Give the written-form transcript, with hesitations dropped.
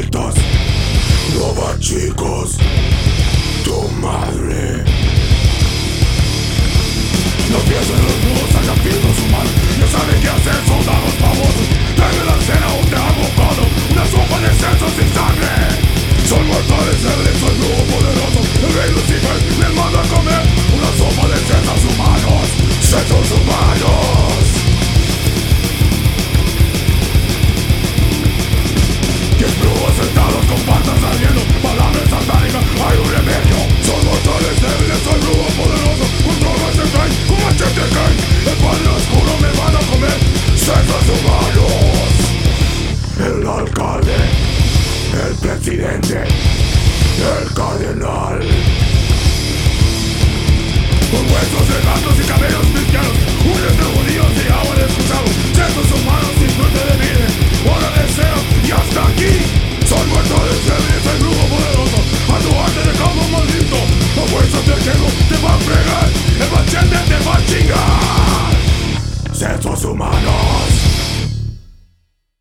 malditas. Roba chicos, tu madre. Los pies de los nudos hayan pisos humanos. Ya saben qué hacer, soldados famosos. Dame la cena o te hago codo. Una sopa de sesos sin sangre. Son mortales débiles, soy brujo poderoso. El rey Lucifer me manda a comer una sopa de sesos humanos. Sesos humanos. Diez brujos sentados con patas saliendo. Palabras satánicas, hay un remedio. Son mortales débiles, soy brujo poderoso. Controlo este tren, con machete caen. El padre oscuro me van a comer sesos humanos. El alcalde, el presidente, el cardenal. Con huesos de gatos y cabellos cristianos, uñas de judíos y agua de escuchados. Sesos humanos sin suerte de vida, hora de deseo y hasta aquí. Son mortales débiles, soy brujo poderoso. A tu arte de caldo maldito, a fuerza te tengo, te va a fregar. El machete te va a chingar. Sesos humanos.